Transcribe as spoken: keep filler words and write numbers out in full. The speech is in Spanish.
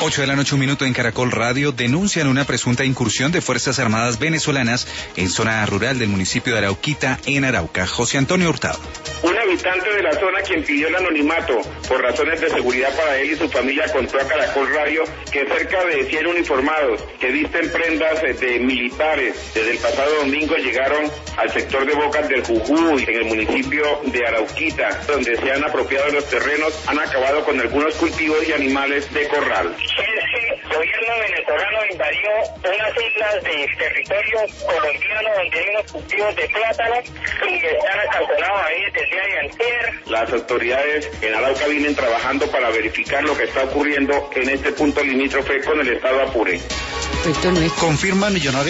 ocho de la noche, un minuto en Caracol Radio. Denuncian una presunta incursión de Fuerzas Armadas venezolanas en zona rural del municipio de Arauquita, en Arauca. José Antonio Hurtado. Un habitante de la zona quien pidió el anonimato por razones de seguridad para él y su familia contó a Caracol Radio que cerca de cien uniformados que visten prendas de militares desde el pasado domingo llegaron al sector de Bocas del Jujuy, en el municipio de Arauquita, donde se han apropiado de los terrenos, han acabado con algunos cultivos y animales de corral. El gobierno venezolano invadió unas islas de territorio colombiano donde hay unos cultivos de plátano y están acantonados ahí desde el día de antier. Las autoridades en Arauca vienen trabajando para verificar lo que está ocurriendo en este punto limítrofe con el estado Apure. Confirma Millonarios.